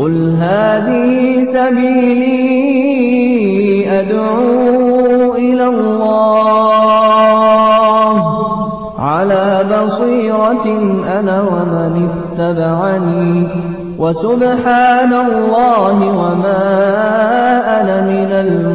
قل هذه سبيلي أدعو إلى الله على بصيرة أنا ومن اتبعني وسبحان الله وما أنا من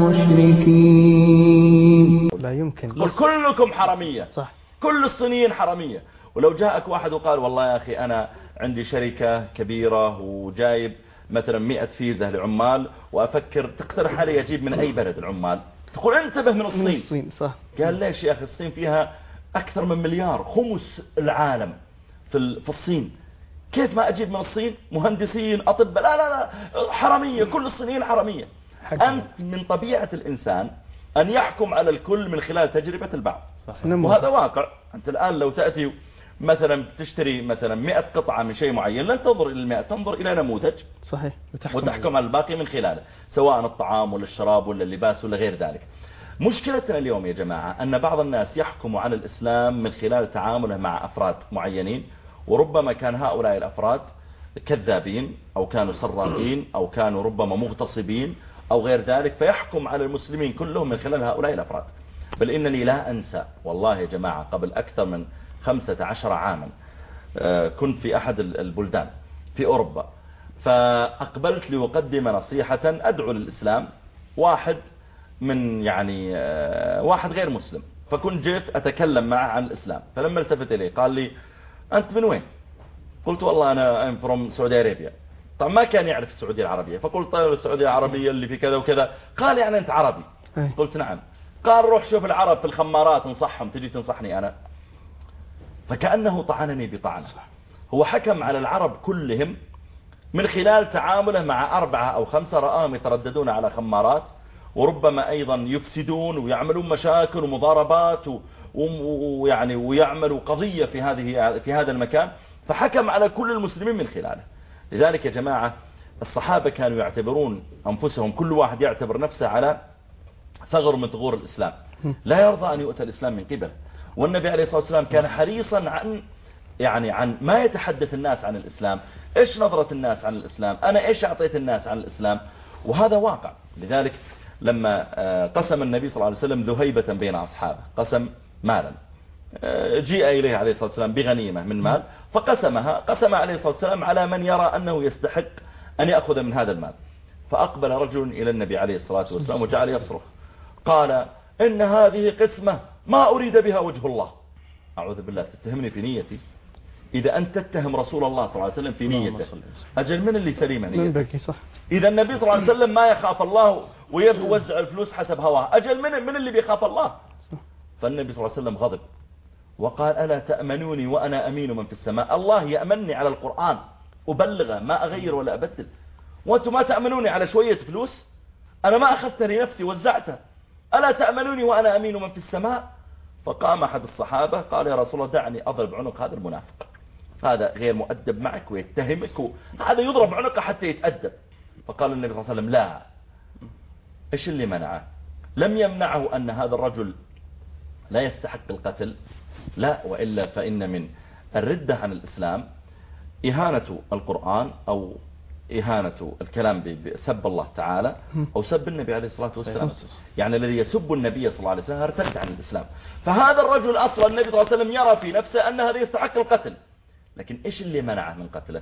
المشركين. لا يمكن. كلكم حرمية، صح. كل الصينيين حرمية. ولو جاءك واحد وقال والله يا أخي أنا عندي شركة كبيرة وجايب مثلا 100 فيزة لعمال وأفكر تقترح علي أجيب من أي بلد العمال، تقول انتبه من الصين. صح. قال ليش يا أخي الصين فيها أكثر من مليار، خمس العالم في الصين، كيف ما أجيب من الصين مهندسين أطباء؟ لا حرمية، كل الصينيين حرمية. أنت من طبيعة الإنسان أن يحكم على الكل من خلال تجربة البعض. وهذا واقع. أنت الآن لو تأتي مثلا تشتري مثلا 100 قطعة من شيء معين، لن تنظر إلى 100، تنظر إلى نموذج. صحيح. وتحكم على الباقي من خلاله، سواء الطعام ولا الشراب ولا اللباس ولا غير ذلك. مشكلتنا اليوم يا جماعة أن بعض الناس يحكم على الإسلام من خلال تعامله مع أفراد معينين، وربما كان هؤلاء الأفراد كذابين أو كانوا سراقين أو كانوا ربما مغتصبين أو غير ذلك، فيحكم على المسلمين كلهم من خلال هؤلاء الأفراد. بل إنني لا أنسى والله يا جماعة قبل أكثر من 15 عاما كنت في أحد البلدان في أوروبا، فأقبلت لأقدم نصيحة أدعو للإسلام، واحد غير مسلم، فكنت جيت أتكلم معه عن الإسلام، فلما التفت إليه قال لي أنت من وين؟ قلت والله أنا from سعودية عربية. طبعا ما كان يعرف السعودية العربية، فقلت طيب السعودية العربية اللي في كذا وكذا. قال يعني أنت عربي؟ قلت نعم. قال روح شوف العرب في الخمارات انصحهم، تجي تنصحني أنا؟ فكأنه طعنني بطعنه. هو حكم على العرب كلهم من خلال تعامله مع 4 أو 5 رآهم يترددون على خمارات، وربما أيضا يفسدون ويعملون مشاكل ومضاربات ويعملوا قضية في هذا المكان، فحكم على كل المسلمين من خلاله. لذلك يا جماعة الصحابة كانوا يعتبرون أنفسهم، كل واحد يعتبر نفسه على ثغر من ثغور الإسلام، لا يرضى أن يؤتى الإسلام من قبل. والنبي عليه الصلاة والسلام كان حريصا عن ما يتحدث الناس عن الإسلام، إيش نظرة الناس عن الإسلام، أنا إيش أعطيت الناس عن الإسلام، وهذا واقع. لذلك لما قسم النبي صلى الله عليه وسلم ذهيبة بين أصحابه، قسم مالا، جيء إليه عليه الصلاة والسلام بغنيمة من مال، فقسمها، قسم عليه الصلاة والسلام على من يرى أنه يستحق أن يأخذ من هذا المال. فأقبل رجل إلى النبي عليه الصلاة والسلام وجعل يصرخ، قال إن هذه قسمة ما أريد بها وجه الله. أعوذ بالله، تتهمني في نيتي؟ إذا أنت تتهم رسول الله صلى الله عليه وسلم في نيته، أجل من اللي سليمة نيته؟ إذا النبي صلى الله عليه وسلم ما يخاف الله ويوزع الفلوس حسب هواه، أجل من اللي بيخاف الله؟ فالنبي صلى الله عليه وسلم غضب وقال ألا تأمنوني وأنا أمين من في السماء؟ الله يأمنني على القرآن أبلغه ما أغير ولا أبدل، وأنتم ما تأمنوني على شوية فلوس أنا ما أخذتها لنفسي وزعتها. ألا تأمنوني وأنا أمين من في السماء؟ فقام أحد الصحابة قال يا رسول الله دعني أضرب عنق هذا المنافق، هذا غير مؤدب معك ويتهمك، هذا يضرب عنقه حتى يتأدب. فقال النبي صلى الله عليه وسلم لا. إيش اللي منعه؟ لم يمنعه أن هذا الرجل لا يستحق القتل، لا، وإلا فإن من الردة عن الإسلام إهانة القرآن أو إهانة الكلام بسب الله تعالى أو سب النبي عليه الصلاة والسلام. يعني الذي يسب النبي صلى الله عليه وسلم ارتد عن الإسلام. فهذا الرجل أصلا النبي صلى الله عليه وسلم يرى في نفسه أن هذا يستحق القتل، لكن إيش اللي منعه من قتله؟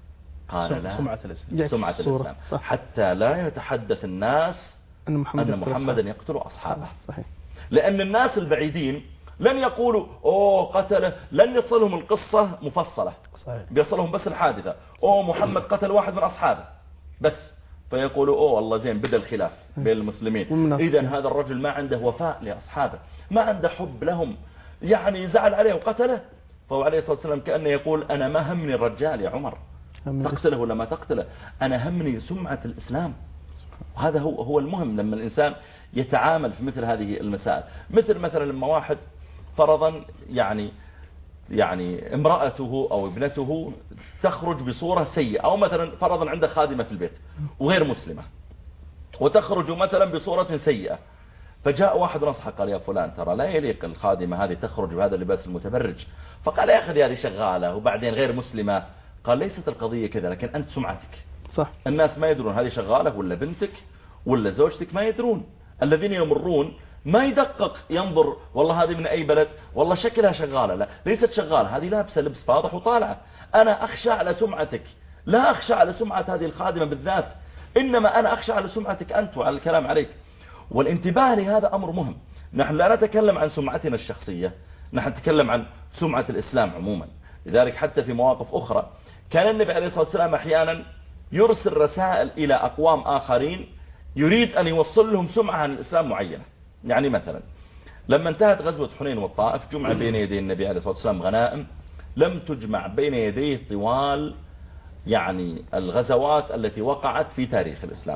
قال لا، سمعة الإسلام، حتى لا يتحدث الناس أن محمدا يقتل أصحابه. صحيح. لأن الناس البعيدين لن يقولوا أوه قتله، لن يصلهم القصة مفصلة، بيصلهم بس الحادثة، أوه محمد قتل واحد من أصحابه بس، فيقولوا أوه والله زين بدأ الخلاف بين المسلمين. إذن هذا الرجل ما عنده وفاء لأصحابه، ما عنده حب لهم، يعني زعل عليه وقتله. فهو عليه الصلاة والسلام كأنه يقول أنا ما همني الرجال يا عمر تقتله ولا ما تقتله، أنا همني سمعة الإسلام. وهذا هو المهم لما الإنسان يتعامل في مثل هذه المسائل. مثلا لما واحد فرضا يعني امرأته أو ابنته تخرج بصورة سيئة، أو مثلا فرضا عنده خادمة في البيت وغير مسلمة وتخرج مثلا بصورة سيئة، فجاء واحد نصحه قال يا فلان ترى لا يليق الخادمة هذه تخرج بهذا اللباس المتبرج. فقال يا أخي هذه شغالة وبعدين غير مسلمة. قال ليست القضية كذا، لكن أنت سمعتك، صح. الناس ما يدرون هذه شغالة ولا بنتك ولا زوجتك، ما يدرون. الذين يمرون ما يدقق ينظر والله هذه من أي بلد، والله شكلها شغالة، لا ليست شغالة، هذه لابسة لبس فاضح وطالعة. أنا أخشى على سمعتك، لا أخشى على سمعة هذه الخادمة بالذات، إنما أنا أخشى على سمعتك أنت وعلى الكلام عليك. والانتباه لهذا أمر مهم. نحن لا نتكلم عن سمعتنا الشخصية، نحن نتكلم عن سمعة الإسلام عموما. لذلك حتى في مواقف أخرى كان النبي عليه الصلاة والسلام أحيانا يرسل رسائل إلى أقوام آخرين يريد أن يوصل لهم سمعة عن الإسلام معينة. يعني مثلا لما انتهت غزوة حنين والطائف جمع بين يدي النبي عليه الصلاة والسلام غنائم لم تجمع بين يديه طوال يعني الغزوات التي وقعت في تاريخ الإسلام.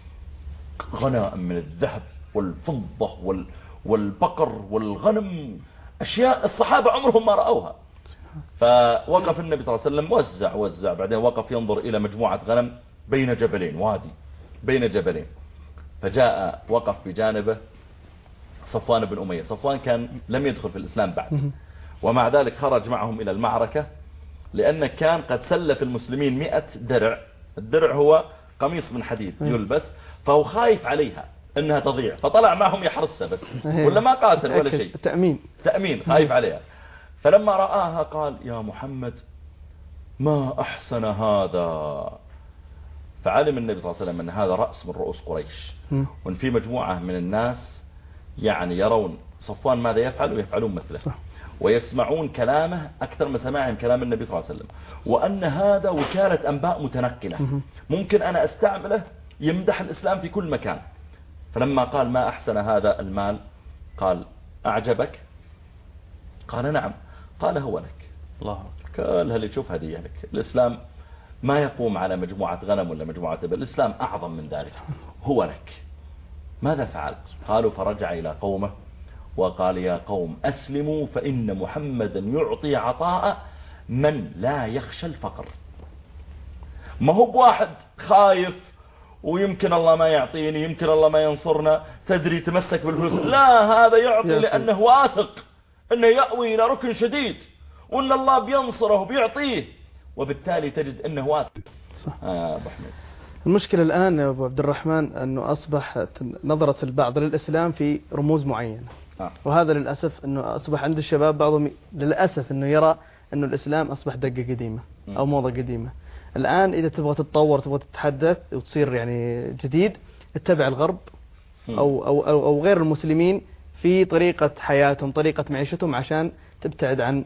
غنائم من الذهب والفضة والبقر والغنم، أشياء الصحابة عمرهم ما رأوها. فوقف النبي صلى الله عليه وسلم وزع بعدين وقف ينظر إلى مجموعة غنم بين جبلين، وادي بين جبلين، فجاء وقف بجانبه صفوان بن أمية. صفوان كان لم يدخل في الإسلام بعد، ومع ذلك خرج معهم إلى المعركة لأنه كان قد سلف المسلمين 100 درع. الدرع هو قميص من حديد يلبس، فهو خايف عليها انها تضيع، فطلع معهم يحرسها بس، ولا ما قاتل ولا شيء، تأمين خايف عليها. فلما رآها قال يا محمد ما أحسن هذا. فعلم النبي صلى الله عليه وسلم أن هذا رأس من رؤوس قريش، وأن في مجموعة من الناس يعني يرون صفوان ماذا يفعل ويفعلون مثله، ويسمعون كلامه أكثر من سماعهم كلام النبي صلى الله عليه وسلم، وأن هذا وكالة أنباء متنقلة ممكن أنا أستعمله يمدح الإسلام في كل مكان. فلما قال ما أحسن هذا المال قال أعجبك؟ قال نعم. قال هو لك. الله. قال هل يشوف هدية لك. الإسلام ما يقوم على مجموعة غنم ولا مجموعة إبل، الإسلام أعظم من ذلك، هو لك. ماذا فعلت؟ قالوا فرجع إلى قومه وقال يا قوم أسلموا فإن محمدا يعطي عطاء من لا يخشى الفقر. ما هو بواحد خايف ويمكن الله ما يعطيني، يمكن الله ما ينصرنا، تدري تمسك بالفلوس، لا هذا يعطي لأنه واثق أنه يأوي إلى ركن شديد وأن الله بينصره وبيعطيه، وبالتالي تجد أنه واثق. صح. أبو حميد، المشكلة الآن يا أبو عبد الرحمن أنه أصبح نظرة البعض للإسلام في رموز معينة، وهذا للأسف أنه أصبح عند الشباب بعضهم للأسف أنه يرى أنه الإسلام أصبح دقة قديمة أو موضة قديمة. الآن إذا تبغى تتطور تبغى تتحدث وتصير يعني جديد، اتبع الغرب أو غير المسلمين في طريقة حياتهم، طريقة معيشتهم، عشان تبتعد عن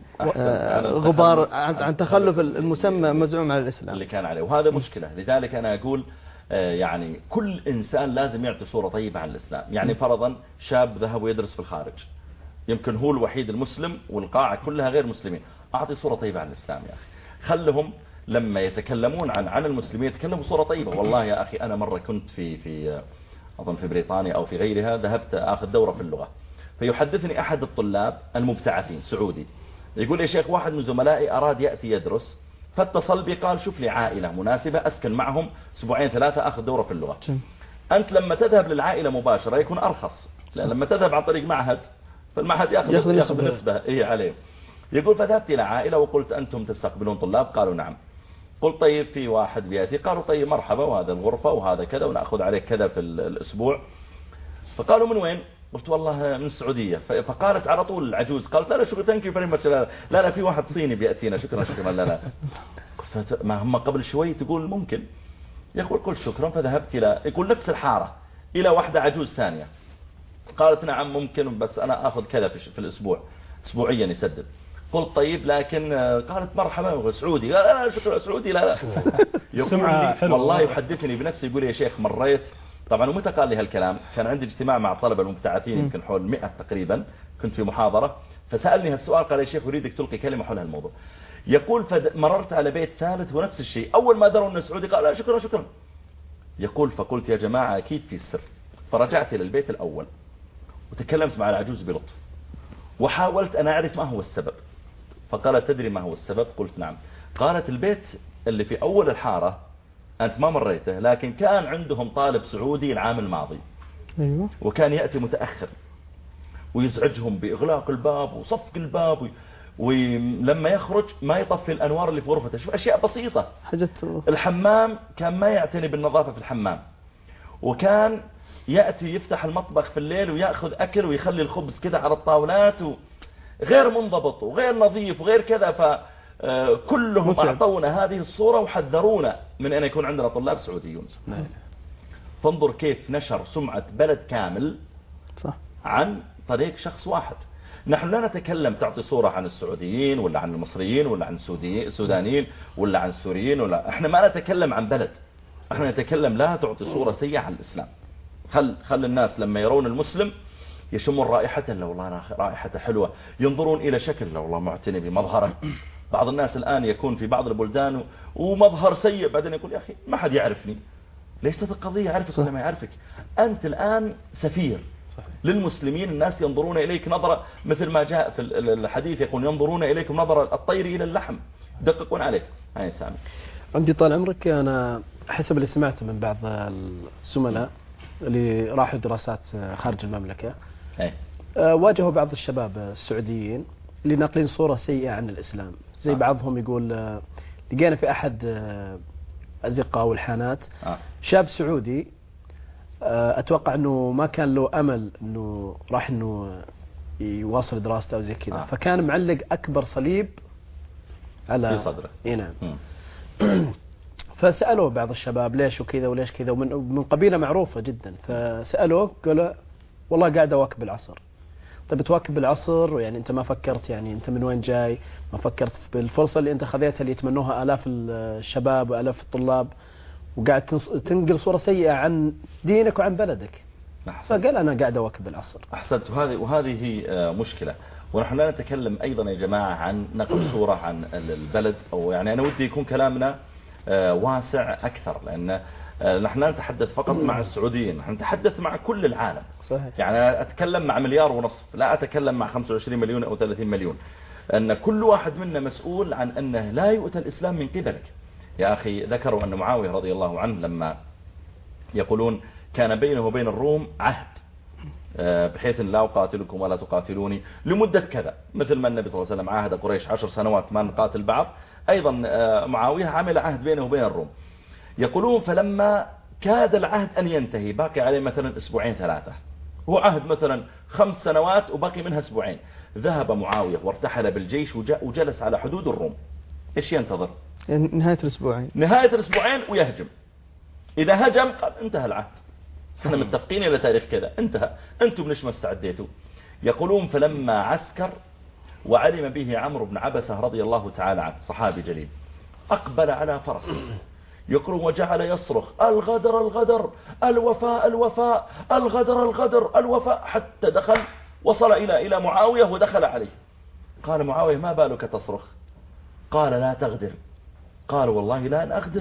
غبار عن تخلف المسمى مزعوم على الإسلام اللي كان عليه. وهذا مشكلة. لذلك أنا أقول يعني كل إنسان لازم يعطي صورة طيبة عن الإسلام. يعني فرضا شاب ذهب ويدرس في الخارج، يمكن هو الوحيد المسلم والقاعة كلها غير مسلمين، أعطي صورة طيبة عن الإسلام يا أخي. خلهم لما يتكلمون عن المسلمين يتكلموا صورة طيبة. والله يا أخي أنا مرة كنت في أظن في بريطانيا أو في غيرها، ذهبت أخذ دورة في اللغة، فيحدثني أحد الطلاب المبتعثين سعودي، يقول يا شيخ واحد من زملائي أراد يأتي يدرس، فاتصل بي قال شوف لي عائلة مناسبة أسكن معهم 2 3 أخذ دورة في اللغة. أنت لما تذهب للعائلة مباشرة يكون أرخص، لأن لما تذهب عن طريق معهد فالمعهد يأخذ نسبة عليه. يقول فذهبت إلى عائلة وقلت أنتم تستقبلون طلاب؟ قالوا نعم. قلت طيب في واحد بيأتي؟ قالوا طيب مرحبا، وهذا الغرفة وهذا كذا ونأخذ عليك كذا في الأسبوع. فقالوا من وين؟ قلت والله من السعودية. فقالت على طول العجوز، قالت لا شكرا ثانك يو فيري ماتش، لا في واحد صيني بيأتينا، شكرا لا ما هم قبل شوي تقول ممكن. يقول قلت شكرا. فذهبت إلى يقول نفس الحارة إلى واحدة عجوز ثانية، قالت نعم ممكن بس أنا أخذ كذا في الأسبوع أسبوعيا يسدد. قلت طيب لكن قالت مرحبا سعودي، لا شكرا سعودي لا يقول والله يحدثني بنفسه، يقول يا شيخ مريت طبعا. ومتى قال لي هالكلام؟ كان عندي اجتماع مع الطلبة المبتعثين يمكن حول 100 تقريبا، كنت في محاضرة، فسألني هالسؤال قال يا شيخ أريدك تلقي كلمة حول هالموضوع. يقول فمررت على بيت ثالث ونفس الشيء، أول ما دروا أنه سعودي قال لا شكرا. يقول فقلت يا جماعة أكيد في السر. فرجعت إلى البيت الأول وتكلمت مع العجوز بلطف وحاولت أن أعرف ما هو السبب. فقالت تدري ما هو السبب؟ قلت نعم. قالت البيت اللي في أول الحارة أنت ما مريته، لكن كان عندهم طالب سعودي العام الماضي، وكان يأتي متأخر ويزعجهم بإغلاق الباب وصفق الباب ولما يخرج ما يطفي الأنوار اللي في غرفته. شوف أشياء بسيطة. حاجة. الحمام كان ما يعتني بالنظافة في الحمام، وكان يأتي يفتح المطبخ في الليل ويأخذ أكل ويخلي الخبز كده على الطاولات غير منضبط وغير نظيف وغير كذا. فكلهم أعطونا هذه الصورة وحذرونا من أن يكون عندنا طلاب سعوديون. فانظر كيف نشر سمعة بلد كامل عن طريق شخص واحد. نحن لا نتكلم تعطي صورة عن السعوديين ولا عن المصريين ولا عن السودانيين ولا عن السوريين، ولا احنا ما نتكلم عن بلد، احنا نتكلم لا تعطي صورة سيئة عن الإسلام. خل الناس لما يرون المسلم يشمون رائحته، لو والله رائحته حلوة، ينظرون إلى شكل، لو والله معتني بمظهره. بعض الناس الآن يكون في بعض البلدان ومظهر سيء، بعدين يقول يا أخي ما حد يعرفني. ليست القضية عرفك ولا ما يعرفك، أنت الآن سفير للمسلمين. الناس ينظرون إليك نظرة مثل ما جاء في الحديث، يقول ينظرون إليكم نظرة الطير إلى اللحم، يدققون عليك. هاي سامي. عندي طال عمرك، أنا حسب اللي سمعته من بعض الزملاء اللي راحوا دراسات خارج المملكة، واجهوا بعض الشباب السعوديين اللي ناقلين صورة سيئة عن الإسلام. زي بعضهم يقول لقينا في أحد أزقة والحانات شاب سعودي، أتوقع أنه ما كان له أمل أنه راح أنه يواصل دراسته أو زي كذا، فكان معلق أكبر صليب على صدره. نعم. فسألوه بعض الشباب ليش وكذا وليش كذا، ومن قبيلة معروفة جدا. فسألوه قال والله قاعد أواكب العصر. طيب تواكب العصر، يعني أنت ما فكرت يعني أنت من وين جاي؟ ما فكرت بالفرصة اللي أنت خذيتها اللي يتمنوها آلاف الشباب وآلاف الطلاب، وقاعد تنقل صورة سيئة عن دينك وعن بلدك. فقال أنا قاعد أواكب العصر. أحسنت. وهذه مشكلة. ونحن لا نتكلم أيضا يا جماعة عن نقل صورة عن البلد، أو يعني أنا ودي يكون كلامنا واسع أكثر، لأن نحن لا نتحدث فقط مع السعوديين، نحن نتحدث مع كل العالم. صحيح. يعني أتكلم مع 1.5 مليار، لا أتكلم مع 25 مليون أو 30 مليون. أن كل واحد منا مسؤول عن أنه لا يؤتى الإسلام من قبلك. يا أخي ذكروا أن معاوية رضي الله عنه لما يقولون كان بينه وبين الروم عهد، بحيث لا أقاتلكم ولا تقاتلوني لمدة كذا، مثل ما النبي صلى الله عليه وسلم عاهد قريش 10 سنوات ما نقاتل بعض، أيضا معاوية عمل عهد بينه وبين الروم. يقولون فلما كاد العهد أن ينتهي، باقي عليه مثلا 2 3 أسبوع، هو عهد مثلا 5 سنوات وباقي منها 2 أسبوع، ذهب معاوية وارتحل بالجيش وجلس على حدود الروم. إيش ينتظر؟ نهاية الأسبوعين. نهاية الأسبوعين ويهجم. إذا هجم قال انتهى العهد، احنا متفقين إلى تاريخ كذا، انتهى، انتم ليش ما استعديتوا؟ يقولون فلما عسكر وعلم به عمرو بن عبسة رضي الله تعالى عنه، صحابي جليل، أقبل على فرس، يقولون وجعل يصرخ الغدر الغدر، الوفاء الوفاء، الغدر الغدر، الوفاء، حتى دخل وصل إلى معاوية ودخل عليه. قال معاوية ما بالك تصرخ؟ قال لا تغدر. قال والله لا أغدر،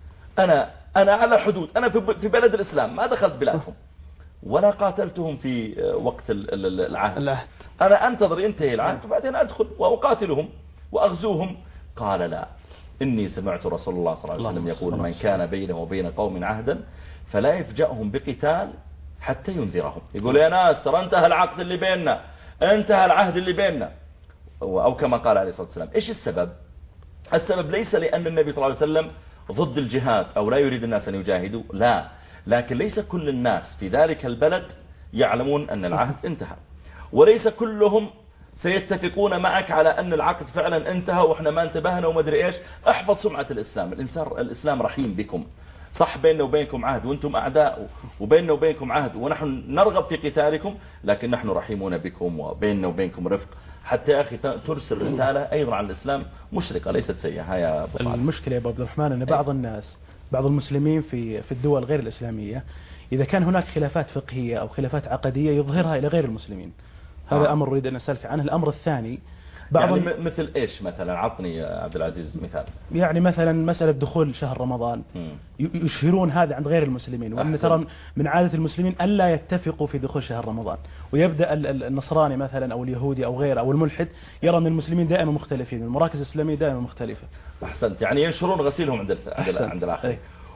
أنا على حدود، أنا في بلد الإسلام، ما دخلت بلادهم ولا قاتلتهم في وقت العهد. أنا أنتظر ينتهي العهد وبعدين أدخل وأقاتلهم وأغزوهم. قال لا، إني سمعت رسول الله صلى الله عليه وسلم يقول من كان بينه وبين قوم عهدا فلا يفجأهم بقتال حتى ينذرهم. يقول يا ناس ترى انتهى العقد اللي بيننا، انتهى العهد اللي بيننا، أو كما قال عليه الصلاة والسلام. إيش السبب؟ السبب ليس لأن النبي صلى الله عليه وسلم ضد الجهاد أو لا يريد الناس أن يجاهدوا، لا، لكن ليس كل الناس في ذلك البلد يعلمون أن العهد انتهى، وليس كلهم سيتفقون معك على أن العقد فعلا انتهى وإحنا ما انتبهنا وما أدري إيش. احفظ سمعة الإسلام. الإسلام رحيم بكم، صح بيننا وبينكم عهد وأنتم أعداء، وبيننا وبينكم عهد ونحن نرغب في قتالكم، لكن نحن رحيمون بكم وبيننا وبينكم رفق. حتى يا أخي ترسل رسالة أيضا عن الإسلام مشرقة ليست سيئة. هيا أبو صالح. المشكلة يا أبو عبد الرحمن أن بعض الناس، بعض المسلمين في الدول غير الإسلامية، إذا كان هناك خلافات فقهية أو خلافات عقدية يظهرها إلى غير المسلمين. هذا أمر أريد أن أسألك عنه. الأمر الثاني يعني مثل إيش مثلا؟ عطني يا عبد العزيز مثال. يعني مثلا مسألة دخول شهر رمضان يشهرون هذا عند غير المسلمين، وأن ترى من عادة المسلمين ألا يتفقوا في دخول شهر رمضان، ويبدأ النصراني مثلا أو اليهودي أو غيره أو الملحد يرى أن المسلمين دائما مختلفين، المراكز الإسلامية دائما مختلفة. أحسنت. يعني ينشرون غسيلهم عند الآخر.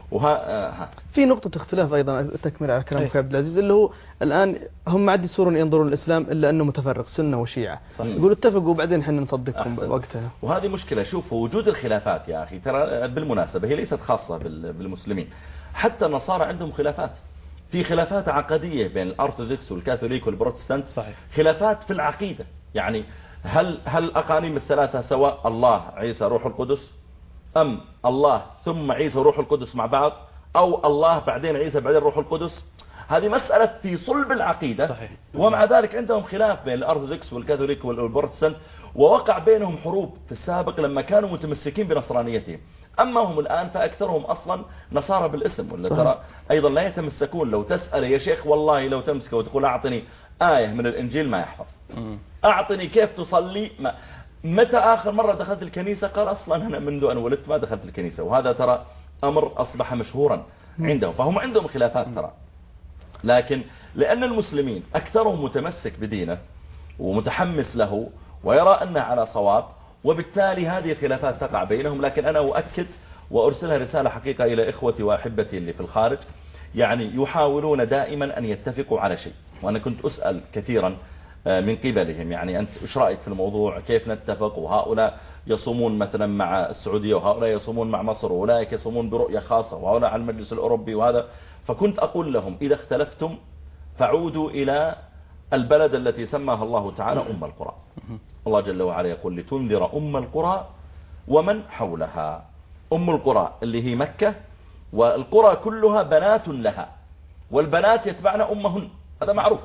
في نقطة اختلاف أيضا تكمل على كلام أخي عبد العزيز، اللي هو الآن هم ما عاد يصيرون ينظرون الإسلام إلا أنه متفرق سنة وشيعة، يقولوا اتفقوا وبعدين احنا نصدقكم وقتها. وهذه مشكلة. شوفوا وجود الخلافات يا أخي ترى بالمناسبة هي ليست خاصة بالمسلمين، حتى النصارى عندهم خلافات، في خلافات عقدية بين الأرثوذكس والكاثوليك والبروتستانت. صحيح. خلافات في العقيدة، يعني هل أقانيم الثلاثة سواء الله عيسى روح القدس، أم الله ثم عيسى روح القدس مع بعض، أو الله بعدين عيسى بعدين روح القدس؟ هذه مسألة في صلب العقيدة. صحيح. ومع ذلك عندهم خلاف بين الأرثوذكس والكاثوليك والبروتستانت، ووقع بينهم حروب في السابق لما كانوا متمسكين بنصرانيتهم. أما هم الآن فأكثرهم أصلا نصارى بالاسم، ولا ترى أيضا لا يتمسكون. لو تسأل يا شيخ والله لو تمسك وتقول أعطني آية من الإنجيل ما يحفظ، أعطني كيف تصلي متى آخر مرة دخلت الكنيسة؟ قال أصلا أنا منذ أن ولدت ما دخلت الكنيسة. وهذا ترى أمر أصبح مشهورا عندهم. فهم عندهم خلافات ترى، لكن لأن المسلمين أكثرهم متمسك بدينه ومتحمس له ويرى أنه على صواب، وبالتالي هذه الخلافات تقع بينهم. لكن أنا أؤكد وأرسلها رسالة حقيقة إلى إخوتي وأحبتي اللي في الخارج، يعني يحاولون دائما أن يتفقوا على شيء. وأنا كنت أسأل كثيرا من قبلهم، يعني أنت إيش رأيك في الموضوع، كيف نتفق، وهؤلاء يصومون مثلا مع السعودية وهؤلاء يصومون مع مصر وأولئك يصومون برؤية خاصة وهؤلاء على المجلس الأوروبي وهذا. فكنت أقول لهم إذا اختلفتم فعودوا إلى البلد التي سماها الله تعالى أم القرى. الله جل وعلا يقول لتنذر أم القرى ومن حولها. أم القرى اللي هي مكة، والقرى كلها بنات لها، والبنات يتبعن أمهن، هذا معروف،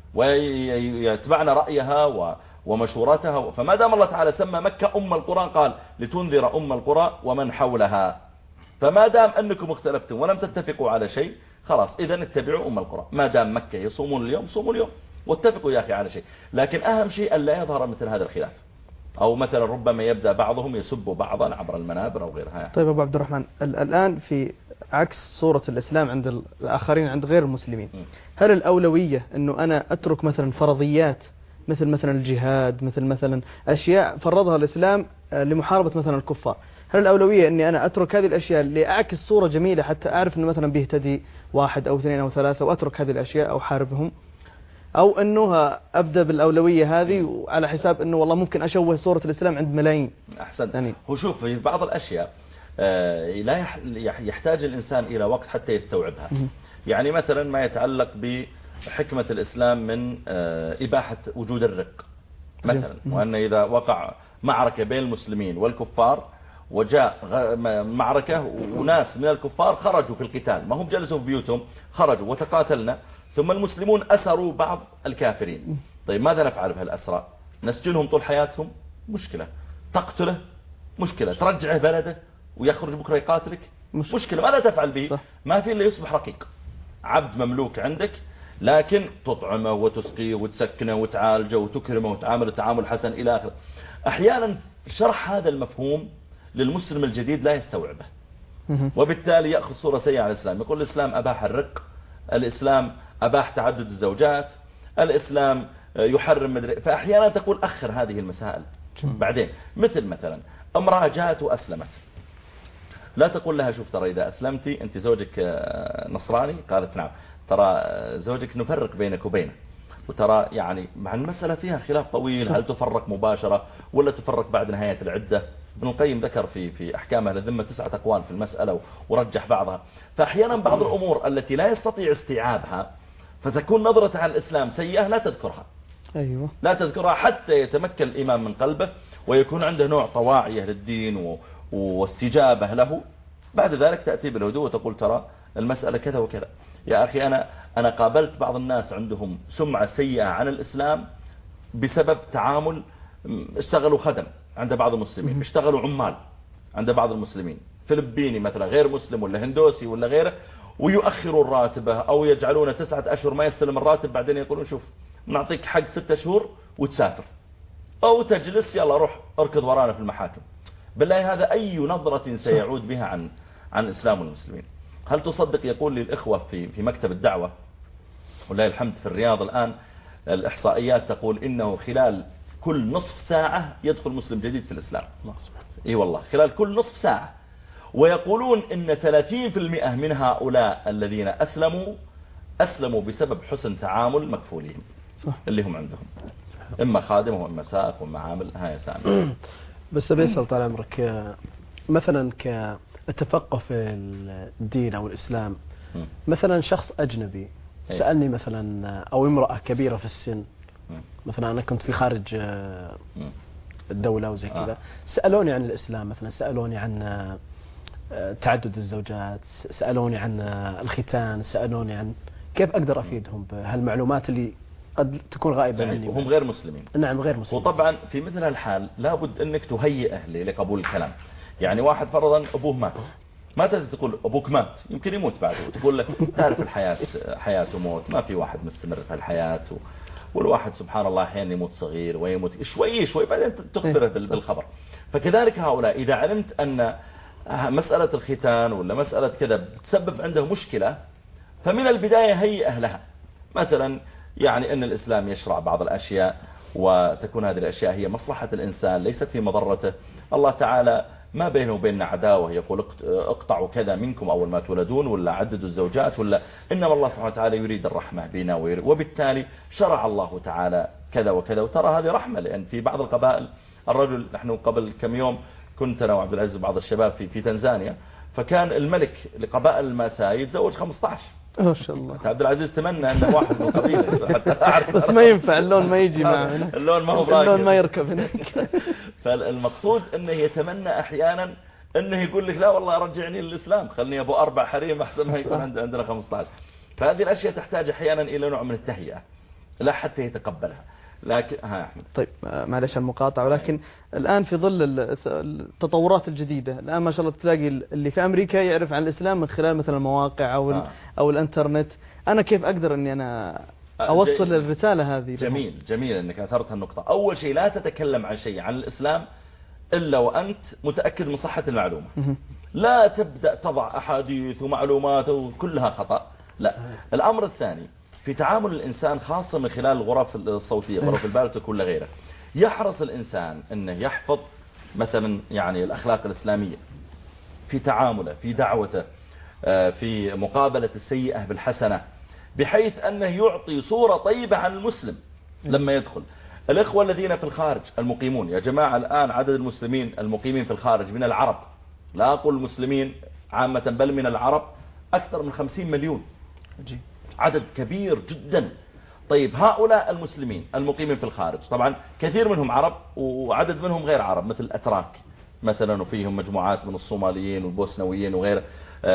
ويتبعن رأيها ومشورتها. فما دام الله تعالى سمى مكة أم القرى قال لتنذر أم القرى ومن حولها. فما دام أنكم اختلفتم ولم تتفقوا على شيء خلاص إذن اتبعوا أم القرى. ما دام مكة يصومون اليوم صوموا اليوم، واتفقوا يا أخي على شيء. لكن أهم شيء أن لا يظهر مثل هذا الخلاف، أو مثلا ربما يبدأ بعضهم يسب بعضا عبر المنابر أو غيرها. طيب أبو عبد الرحمن، الآن في عكس صورة الإسلام عند الآخرين عند غير المسلمين، هل الأولوية أنه أنا أترك مثلا فرضيات مثلا الجهاد، مثلا أشياء فرضها الإسلام لمحاربة مثلا الكفار، هل الأولوية أني أنا أترك هذه الأشياء لأعكس صورة جميلة حتى أعرف أنه مثلا بيهتدي 1 أو 2 أو 3 وأترك هذه الأشياء أو حاربهم، أو أنه أبدأ بالأولوية هذه على حساب أنه والله ممكن أشوه صورة الإسلام عند ملايين؟ أحسن يعني. هو شوف في بعض الأشياء لا يحتاج الإنسان إلى وقت حتى يستوعبها. يعني مثلا ما يتعلق بحكمة الإسلام من إباحة وجود الرق مثلا، وأن إذا وقع معركة بين المسلمين والكفار وجاء معركة وناس من الكفار خرجوا في القتال، ما هم جلسوا في بيوتهم، خرجوا وتقاتلنا، ثم المسلمون أسروا بعض الكافرين. طيب ماذا نفعل بهالأسرى؟ نسجنهم طول حياتهم؟ مشكلة. تقتله؟ مشكلة. ترجعه بلده ويخرج بكرة يقاتلك؟ مشكلة. ماذا تفعل به؟ صح. ما في إلا يصبح رقيق، عبد مملوك عندك، لكن تطعمه وتسقيه وتسكنه وتعالجه وتكرمه وتعامل تعامل حسن إلى آخره. أحيانا شرح هذا المفهوم للمسلم الجديد لا يستوعبه، وبالتالي يأخذ صورة سيئة على الإسلام. يقول الإسلام أباح الرق، الإسلام أباح تعدد الزوجات، الإسلام يحرم مدري. فأحيانا تقول أخر هذه المسائل بعدين. مثلا امرأة جاءت وأسلمت، لا تقول لها شوف ترى إذا أسلمتي أنت زوجك نصراني، قالت نعم، ترى زوجك نفرق بينك وبينه، وترى يعني مع المسألة فيها خلاف طويل، هل تفرق مباشرة ولا تفرق بعد نهاية العدة. ابن القيم ذكر في أحكام أهل الذمة 9 أقوال في المسألة ورجح بعضها. فأحيانا بعض الأمور التي لا يستطيع استيعابها فتكون نظرة على الإسلام سيئة لا تذكرها. أيوة. لا تذكرها حتى يتمكن الإمام من قلبه ويكون عنده نوع طواعية للدين واستجابة له. بعد ذلك تأتي بالهدوء وتقول ترى المسألة كذا وكذا. يا أخي أنا قابلت بعض الناس عندهم سمعة سيئة عن الإسلام بسبب تعامل، اشتغلوا خدم عند بعض المسلمين، اشتغلوا عمال عند بعض المسلمين، فلبيني مثلا غير مسلم ولا هندوسي ولا غيره، ويؤخروا الراتبة أو يجعلون 9 أشهر ما يستلم الراتب، بعدين يقولون شوف نعطيك حق 6 شهور وتسافر أو تجلس يلا روح اركض ورانا في المحاكم. بالله هذا أي نظرة سيعود بها عن الإسلام والمسلمين. هل تصدق يقول لي الإخوة في مكتب الدعوة والله الحمد في الرياض الآن الإحصائيات تقول إنه خلال كل نصف ساعة يدخل مسلم جديد في الإسلام. اي والله خلال كل نصف ساعة. ويقولون إن 30% من هؤلاء الذين أسلموا بسبب حسن تعامل مكفولهم اللي هم عندهم، إما خادم وإما سائق وإما عامل. هاي سامي. بس بيصل طال عمرك، مثلا كالتفقه في الدين أو الإسلام، مثلا شخص أجنبي سألني مثلا، أو امرأة كبيرة في السن، مثلا أنا كنت في خارج الدولة وزي كذا، سألوني عن الإسلام، مثلا سألوني عن تعدد الزوجات، سألوني عن الختان، سألوني عن كيف أقدر أفيدهم بهالمعلومات اللي قد تكون غائبة عني. وهم غير مسلمين. نعم غير مسلمين. وطبعا في مثل هالحال لابد أنك تهيئه لقبول الكلام. يعني واحد فرضا أبوه مات، ما تجي تقول أبوك مات يمكن يموت بعده، وتقول له تعرف الحياة حياة وموت، ما في واحد مستمر في الحياة، والواحد سبحان الله أحيانا يموت صغير ويموت شوي بعدين تخبره بالخبر. فكذلك هؤلاء إذا علمت أن مسألة الختان ولا مسألة كذا بتسبب عنده مشكلة، فمن البداية هيئه لها. مثلا يعني أن الإسلام يشرع بعض الأشياء وتكون هذه الأشياء هي مصلحة الإنسان ليست في مضرته. الله تعالى ما بينه وبيننا عداوة يقول اقطعوا كذا منكم أول ما تولدون ولا عددوا الزوجات، ولا إنما الله سبحانه وتعالى يريد الرحمة بنا، وبالتالي شرع الله تعالى كذا وكذا. وترى هذه رحمة، لأن في بعض القبائل الرجل، نحن قبل كم يوم كنت أنا وعبد العزيز وبعض الشباب في تنزانيا، فكان الملك لقبائل الماساي يتزوج 15. ما شاء الله. عبد العزيز تمنى أن واحد من قبيله حتى أعرف، بس ما ينفع اللون ما يجي معنا، اللون ما هو براكب، اللون ما يركب هناك. فالمقصود أنه يتمنى أحيانا أنه يقول لك لا والله رجعني للإسلام، خلني أبو 4 حريم أحسن ما يكون عندنا 15. فهذه الأشياء تحتاج أحيانا إلى نوع من التهيئة لا حتى يتقبلها. لكن أحمد طيب معلش المقاطعة، ولكن الآن في ظل التطورات الجديدة، الآن ما شاء الله تلاقي اللي في أمريكا يعرف عن الإسلام من خلال مثلا المواقع أو الإنترنت. أنا كيف أقدر أني أنا أوصل الرسالة هذه؟ جميل أنك أثرت النقطة. أول شيء لا تتكلم عن شيء عن الإسلام إلا وأنت متأكد من صحة المعلومة. لا تبدأ تضع أحاديث ومعلومات وكلها خطأ. لا. الأمر الثاني في تعامل الإنسان خاصة من خلال الغرف الصوتية، غرف البالتك ولا غيره، يحرص الإنسان أنه يحفظ مثلا يعني الأخلاق الإسلامية في تعامله، في دعوته، في مقابلة السيئة بالحسنة، بحيث أنه يعطي صورة طيبة عن المسلم لما يدخل. الإخوة الذين في الخارج المقيمون، يا جماعة الآن عدد المسلمين المقيمين في الخارج من العرب، لا أقول المسلمين عامة بل من العرب، أكثر من 50 مليون، عدد كبير جدا. طيب هؤلاء المسلمين المقيمين في الخارج طبعا كثير منهم عرب وعدد منهم غير عرب مثل الأتراك مثلا، وفيهم مجموعات من الصوماليين والبوسنويين وغيره،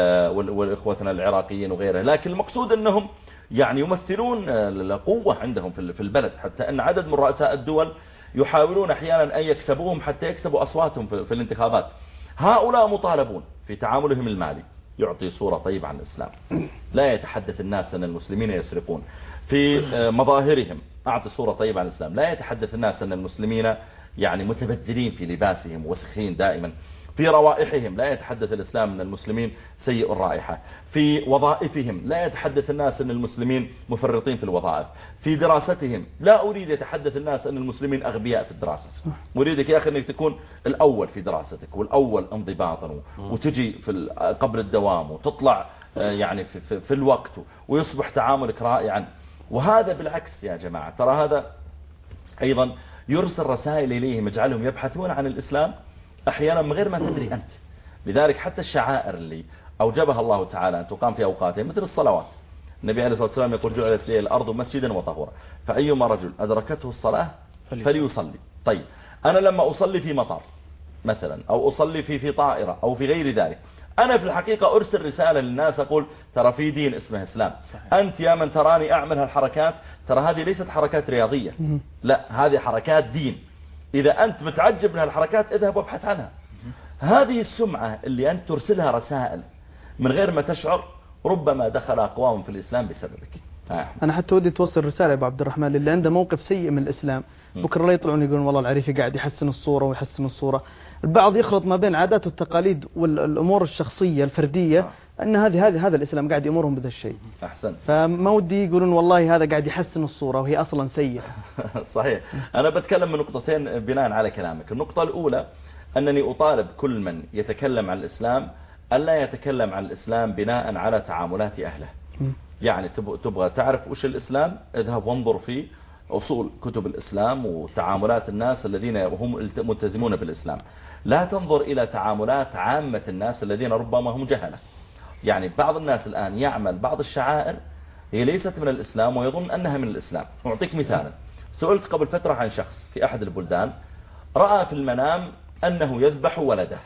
والإخوتنا العراقيين وغيره. لكن المقصود أنهم يعني يمثلون القوة عندهم في البلد، حتى أن عدد من رؤساء الدول يحاولون أحيانا أن يكسبوهم حتى يكسبوا أصواتهم في الانتخابات. هؤلاء مطالبون في تعاملهم المالي يعطي صورة طيبة عن الإسلام، لا يتحدث الناس أن المسلمين يسرقون. في مظاهرهم أعطي صورة طيبة عن الإسلام، لا يتحدث الناس أن المسلمين يعني متبذلين في لباسهم وسخين دائما. في روائحهم لا يتحدث الإسلام أن المسلمين سيء الرائحة. في وظائفهم لا يتحدث الناس أن المسلمين مفرطين في الوظائف. في دراستهم لا أريد يتحدث الناس أن المسلمين أغبياء في الدراسة، أريدك يا أخي أنك تكون الأول في دراستك والأول انضباطا، وتجي قبل الدوام وتطلع يعني في الوقت، ويصبح تعاملك رائعا. وهذا بالعكس يا جماعة، ترى هذا أيضا يرسل رسائل إليهم يجعلهم يبحثون عن الإسلام أحيانا من غير ما تدري أنت. لذلك حتى الشعائر اللي أوجبها الله تعالى أن تقام في أوقاتها مثل الصلوات، النبي عليه الصلاة والسلام يقول جعلت لي الأرض مسجدا وطهورا فأيما رجل أدركته الصلاة فليصلي. طيب أنا لما أصلي في مطار مثلا، أو أصلي في طائرة أو في غير ذلك، أنا في الحقيقة أرسل رسالة للناس أقول ترى في دين اسمه إسلام. صحيح. أنت يا من تراني أعمل هالحركات، ترى هذه ليست حركات رياضية، لا هذه حركات دين. إذا أنت متعجب من هالحركات اذهب وابحث عنها. هذه السمعة اللي أنت ترسلها رسائل من غير ما تشعر، ربما دخل أقوام في الإسلام بسببك. أنا حتى ودي توصل رسالة يا أبو عبد الرحمن اللي عنده موقف سيء من الإسلام، بكرة لا يطلعون يقولون والله العريفي قاعد يحسن الصورة ويحسن الصورة. البعض يخلط ما بين عادات والتقاليد والأمور الشخصية الفردية، أن هذا الإسلام قاعد يأمرهم بهذا الشيء. أحسن. فما ودي يقولون والله هذا قاعد يحسن الصورة وهي أصلا سيئة. صحيح. أنا بتكلم من نقطتين بناء على كلامك. النقطة الأولى أنني أطالب كل من يتكلم عن الإسلام ألا يتكلم عن الإسلام بناء على تعاملات أهله. يعني تبغى تعرف وش الإسلام، اذهب وانظر في أصول كتب الإسلام وتعاملات الناس الذين هم ملتزمون بالإسلام. لا تنظر إلى تعاملات عامة الناس الذين ربما هم جهلة. يعني بعض الناس الآن يعمل بعض الشعائر هي ليست من الإسلام ويظن أنها من الإسلام. أعطيك مثالا، سئلت قبل فترة عن شخص في أحد البلدان رأى في المنام أنه يذبح ولده،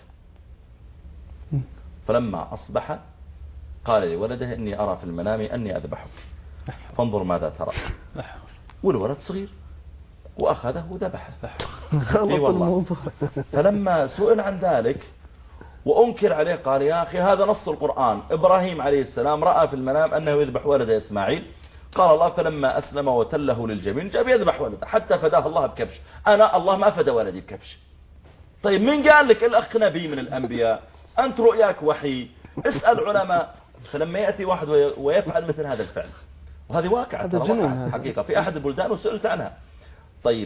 فلما أصبح قال لولده إني أرى في المنام أني أذبحك فانظر ماذا ترى. والولد صغير وأخذه وذبحه. اي والله. فلما سئل عن ذلك وأنكر عليه قال يا أخي هذا نص القرآن، إبراهيم عليه السلام رأى في المنام أنه يذبح ولده إسماعيل، قال الله فلما أسلم وتله للجبين جاب يذبح ولده حتى فداه الله بكبش. أنا الله ما فدى ولدي بكبش. طيب من قال لك الأخ نبي من الأنبياء؟ أنت رؤياك وحي، اسأل علماء. فلما يأتي واحد ويفعل مثل هذا الفعل، وهذه واقعة حقيقة في أحد البلدان وسئلت عنها. طيب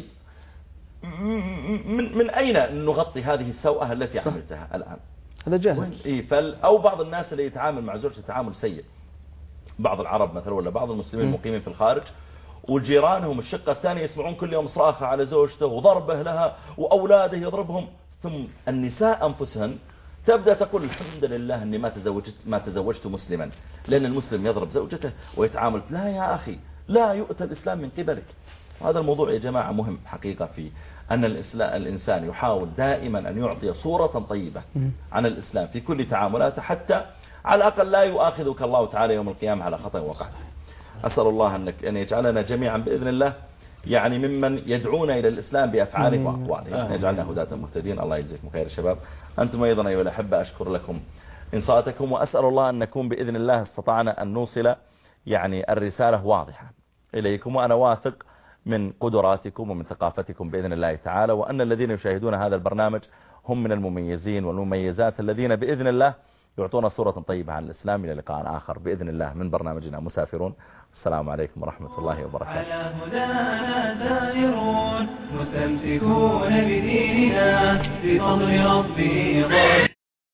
من أين نغطي هذه السوءة التي عملتها الآن؟ هذا جهل. أو بعض الناس اللي يتعامل مع زوجته تعامل سيء، بعض العرب مثلا ولا بعض المسلمين المقيمين في الخارج، وجيرانهم الشقة الثانية يسمعون كل يوم صراخة على زوجته وضربه لها وأولاده يضربهم، ثم النساء أنفسهن تبدأ تقول الحمد لله أني ما تزوجت مسلما، لأن المسلم يضرب زوجته ويتعامل. لا يا أخي، لا يؤتى الإسلام من قبلك. هذا الموضوع يا جماعة مهم حقيقة، في أن الإنسان يحاول دائما أن يعطي صورة طيبة عن الإسلام في كل تعاملاته، حتى على الأقل لا يؤاخذك الله تعالى يوم القيامة على خطأ وقع. أسأل الله أن يجعلنا جميعا بإذن الله يعني ممن يدعون إلى الإسلام بأفعالهم وأقوالهم، يجعلنا هداة مهتدين. الله يجزيكم خير شباب. أنتم أيضا أيها الأحبة أشكر لكم إنصاتكم، وأسأل الله أن نكون بإذن الله استطعنا أن نوصل يعني الرسالة واضحة إليكم، وأنا واثق من قدراتكم ومن ثقافتكم بإذن الله تعالى، وأن الذين يشاهدون هذا البرنامج هم من المميزين والمميزات الذين بإذن الله يعطون صورة طيبة عن الإسلام. إلى لقاء آخر بإذن الله من برنامجنا مسافرون. السلام عليكم ورحمة الله وبركاته. على هدانا سائرون مستمسكون بديننا بفضل ربي